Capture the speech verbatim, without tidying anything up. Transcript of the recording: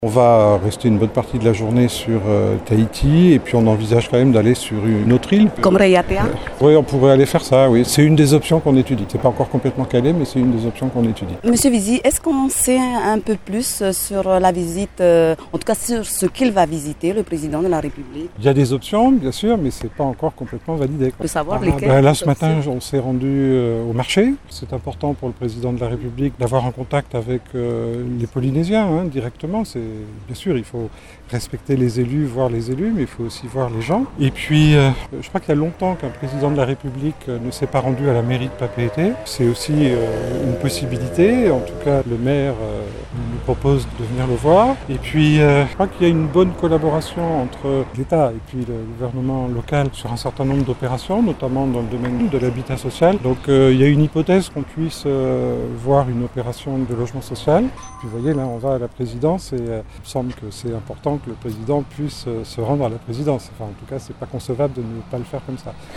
On va rester une bonne partie de la journée sur euh, Tahiti et puis on envisage quand même d'aller sur une autre île. Comme Raiatea. Oui, on pourrait aller faire ça, oui. C'est une des options qu'on étudie. C'est pas encore complètement calé, mais c'est une des options qu'on étudie. Monsieur Vizi, est-ce qu'on sait un peu plus sur la visite, euh, en tout cas sur ce qu'il va visiter, le président de la République? Il y a des options, bien sûr, mais c'est pas encore complètement validé. De savoir Ah, lesquelles ben là, ce matin, on s'est rendu euh, au marché. C'est important pour le président de la République d'avoir un contact avec euh, les Polynésiens, hein, directement. C'est, bien sûr, il faut respecter les élus, voir les élus, mais il faut aussi voir les gens. Et puis, euh, je crois qu'il y a longtemps qu'un président de la République ne s'est pas rendu à la mairie de Papeete. C'est aussi euh, une possibilité. En tout cas, le maire euh, nous propose de venir le voir. Et puis, euh, je crois qu'il y a une bonne collaboration entre l'État et puis le gouvernement local sur un certain nombre d'opérations, notamment dans le domaine de l'habitat social. Donc, euh, il y a une hypothèse qu'on puisse euh, voir une opération de logement social. Puis, vous voyez, là, on va à la présidence et euh, il me semble que c'est important que le président puisse euh, se rendre à la présidence. Enfin, en tout cas, c'est pas concevable de ne pas le faire comme ça.